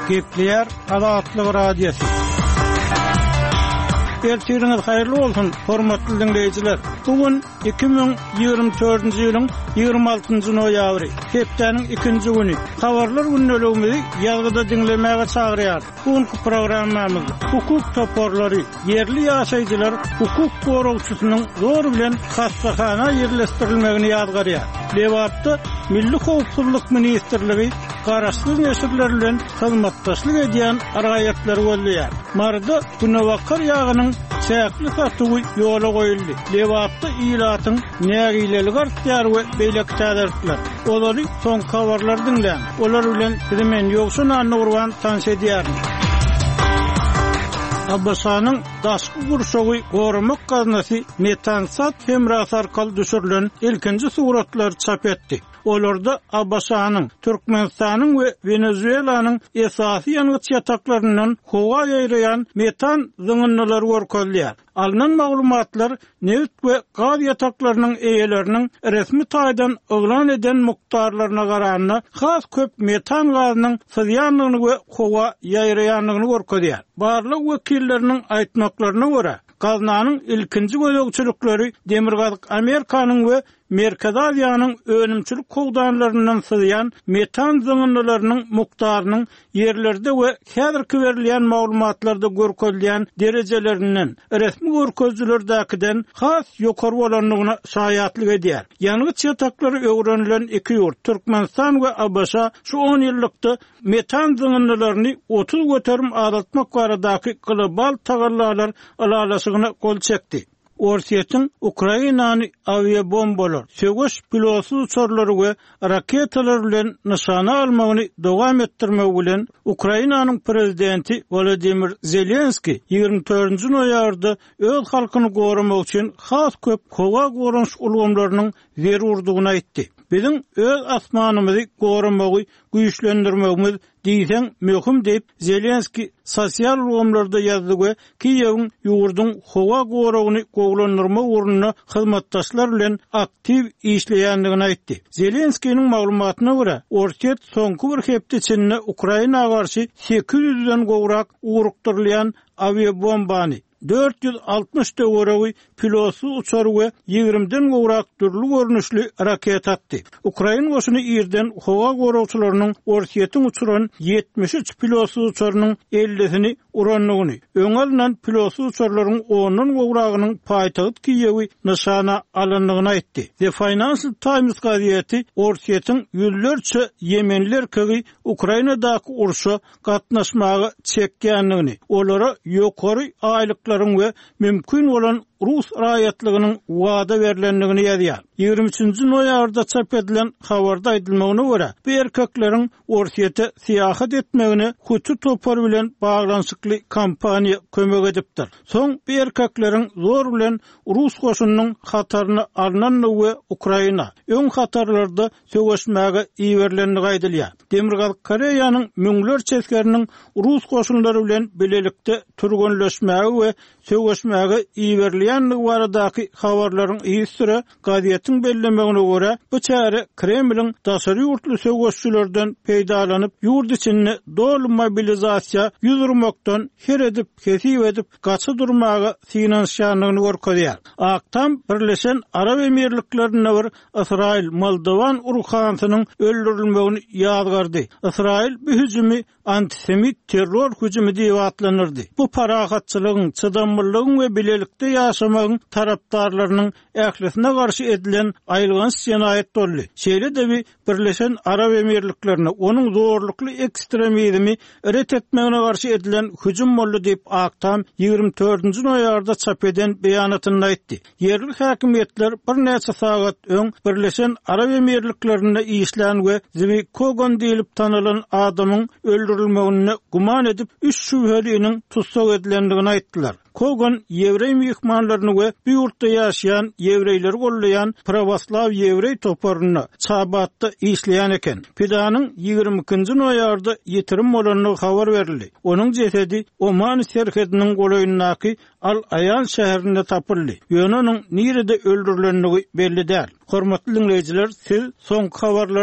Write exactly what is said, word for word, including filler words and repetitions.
Gepleyer Azatlyk Radiosu. Ertiriniz hayırlı olsun, hormatly dinleyijiler. Bugün iki bin ýygrimi dördünji ýylyň ýygrimi altynjy noýabry, hepdeniň ikinji güni. Habarlar günnäligimizi ýazgyda dinlemäge çagyrýar. Bugünkü programmamyz hukuk toporlary, yerli ýaşaýjylar hukuk goragçysynyň zor bilen hastahana ýerleşdirilmegini ýazgarýar. Lewatda Milli Howpsuzlyk Ministrligi garaşsyz neşirler bilen hyzmatdaşlyk edýän araýatlar bolýar. Marda Günewakar ýagynyň çäkli satygy ýola goýuldy. Lewatda ýylatyň nägilelik artýar we beýlek täderler. Olary soňky habarlar dinlän. Olar bilen bilen ýoksun anny tanış edýär. Abbasanyň daşky gurşagy goramak gaznasy metansat hemras arkaly düşürilen ilkinji suratlar çap etdi. Olarda Abbasanyň Türkmenistanyň we Venezuelanyň esasy ýangıç ýataklaryndan howa ýaýrayan metan zyňynlary görkezýär. Alınan maglumatlar neft we gaz ýataklarynyň eýeleriniň resmi taýdan oglan eden muktarlaryna garanyna has köp metan gazynyň sızýanlygyny we howa ýaýrayanlygyny görkezýär. Barlyk wekilleriniň aýtmaklaryna görä, gaznanyň ilkinji gözegçilikleri Demirgazyk Amerikanyň we Merkez Aziýanyň önümçilik kogdanlaryndan sızýan metan zyňynlarynyň muktarynyň yerlerde we häzirki berilýän maglumatlarda görkezilýän derejelerinden resmi görkezjilerdäkiden has ýokary bolanlygyna şaýatlyk edýär. Ýangıç ýataklary öwrenilen iki ýurt Türkmenistan we Abşa şu on ýyllykda metan zyňynlaryny otuz göterim azaltmak baradaky global tagallarlar alalasygyna gol çekdi. Orsiýetin Ukrainany aviabombalar, sögüş pilotsuz uçarlary we raketalar bilen nyşana almagyny dowam etdirmek bilen Ukrainanyň prezidenti Volodymyr Zelenski ýygrimi dördünji noýabrda öz halkyny goramak üçin has köp howa goranç ulgamlarynyň zerurdygyny aýtdy. Bizim öz asmanymyzy goramagy güýçlendirmegimiz diýsen möhüm diýip Zelenski sosial ulgamlarda ýazdy we Kiýewiň ýurduň howa goragyny goglandyrma urnuny hyzmatdaşlar bilen aktiv işleýändigini aýtdy. Zelenskiň maglumatyna görä, Orsiýet soňky bir hepde içinde Ukrainaga garşy sekiz ýüzden gowrak urukdyrylýan aviabombany dört yüz altmış döwregi pilotsuz uçar we ýigrimden gowrak türlü görnüşli raket atdy. Ukraina goşuny ýerden howa goragçylarynyň Orsiýetiň uçuran yetmiş üç pilotsuz uçarynyň ellisini uranlygyny, öň alynan pilotsuz uçarlaryň onuň gowragynyň paýtagyt Kiýewi nyşana alanlygyny aýtdy. The Financial Times gaziýeti Orsiýetiň ýüllerçe Yemenler kögi Ukrainadaky urşa gatnaşmagy çekýänligini, olara ýokary aýlyklar we mümkin bolan Rus raýatlygynyň wada berilenligini ýazýar. ýygrimi üçinji noýabrda çap edilen habarda aýdylmagyna görä, bu erkekleriň Orsiýete syýahat etmegine hutu topar bilen baglanşykly kampaniýa kömek edipdir. Soň bu erkekleriň zor bilen Rus goşunynyň hataryny alnanly we Ukraina öň hatarlarda söwüşmäge iýerlenligi aýdylýar. Demirgazyk Koreýanyň müňler çeskeriniň Rus goşunlary bilen bilelikde turgunleşmäge we söwüşmäge iýerlenligi baradaky habarlaryň ýysyra gaziýetiň bellemegine görä, bu çäre Kremliň daşary ýurtly söwüşçülerden peýdalanyp ýurt içinde dolu mobilizasiýa ýüzürmekden her edip kesip edip gaça durmagy finansiýanlygyny görkezýär. Aktam Birleşen Arab Emirliklerine bir Israil Moldovan urukhansynyň öldürilmegini ýazgardy. Israil bu hüjümi antisemit terror hüjümi diýip atlanyrdy. Bu parahatçylygyň, çydamlygyň we bilelikde ýaşamagyň tarapdarlarynyň ählisine garşy edilen aýlgans ýenaýet boldy. Şeýle de Birleşen Arab Emirliklerine onuň zorlukly ekstremizmi ret etmegine garşy edilen hüjüm boldy diýip Aktam ýygrimi dördünji noýabrda çap eden beýanatynda aýtdy. Yerli häkimetler bir näçe sagat öň Birleşen Arab Emirliklerine işlän we Zvi Kogon diýilip tanylan adamyň öldürilmegine guman edip üç şübheliniň tutsak edilendigini aýtdylar. Kogon Ýewrey mihmanlaryny we bu ýurtda ýaşaýan ýewreýleri gollaýan Pravoslav ýewrey toparyny çabatda işleýän eken. Pidanyň ýygrimi ikinji noýabrda ýetirim bolanyny habar berildi. Onuň jesedi Oman serhediniň goýundaky Al-Ayan şäherinde tapyldy. Ýöne onuň nirede öldürilenligi belli däl. Hormatly dinleýijiler, siz soňky habarlar